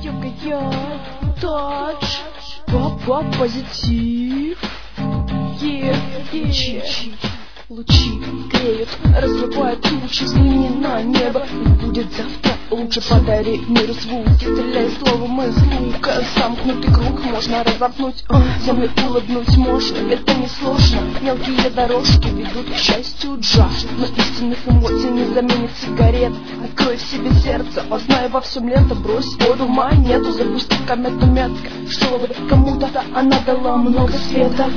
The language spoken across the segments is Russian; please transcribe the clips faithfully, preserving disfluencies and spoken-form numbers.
Йога я, тач, папа позитив. Е, е, лучи греют, разрывают тучи, взгляни на небо. Будет завтра лучше, подари миру звуки. Стреляй словом из лука, замкнутый круг можно разомкнуть, землю улыбнуть можно, это не сложно. Мелкие дорожки ведут к счастью джаз, но истинных эмоций не заменит сигарет. Открой в себе сердце, познай во всем лето, брось воду, монету, запусти комету метко, чтобы кому-то она дала много света.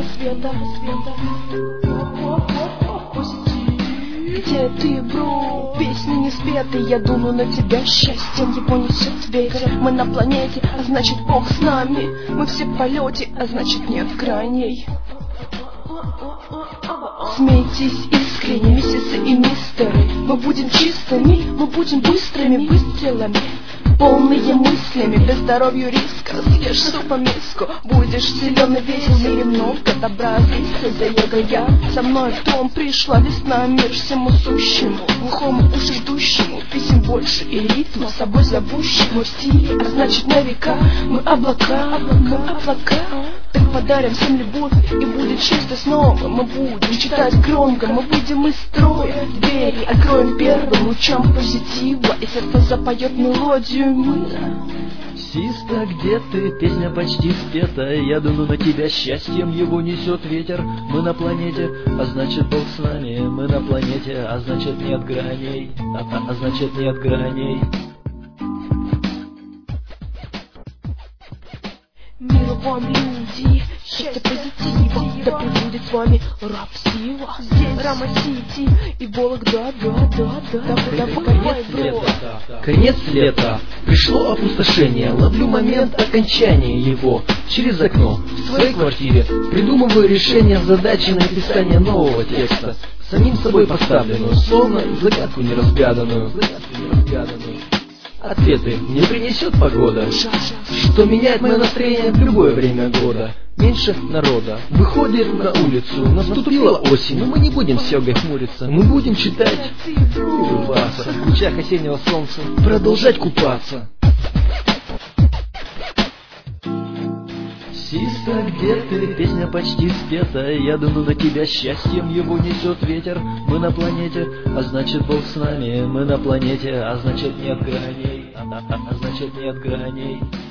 Где ты, бро? Песни не спеты, я думаю на тебя счастьем его несет ветер. Мы на планете, а значит Бог с нами. Мы все в полете, а значит нет граней. Смейтесь искренне, миссисы и мистеры. Мы будем чистыми, мы будем быстрыми выстрелами, полные мыслями, без здоровья риска. Съешь супа миску, будешь силен и весел. В мире много добра, весело, да йога я. Со мной в дом пришла весна, мир всему сущему, глухому уши ждущему. Песен больше и ритма, с собой зовущему в стиле, а значит на века. Мы облака, мы облака. Так подарим всем любовь, и будет чисто снова. Мы будем читать громко, мы выйдем из строя. Двери откроем первым лучам позитива, и сердце запоет мелодию мира. Систа, где ты? Песня почти спета. Я думаю на тебя счастьем его несет ветер. Мы на планете, а значит Бог с нами. Мы на планете, а значит нет граней. А, а, а значит нет граней. Мир вам, люди, счастье позитива, да пребудет с вами раб Сива. Здесь Рама Сити и Волок, да, да, да, да, да, конец лета, конец лета, пришло опустошение. Ловлю момент окончания его через окно в своей квартире. Придумываю решение задачи написания нового текста, самим собой поставленную, словно загадку неразгаданную, загадку неразгаданную. Ответы не принесет погода, что меняет мое настроение в любое время года. Меньше народа выходит на улицу, наступила осень, но мы не будем с йогой хмуриться. Мы будем читать и улыбаться, в лучах осеннего солнца продолжать купаться. Систа, где ты? Песня почти спета. Я думаю на тебя счастьем его несет ветер. Мы на планете, а значит Бог с нами. Мы на планете, а значит нет граней. А, а, а значит нет граней.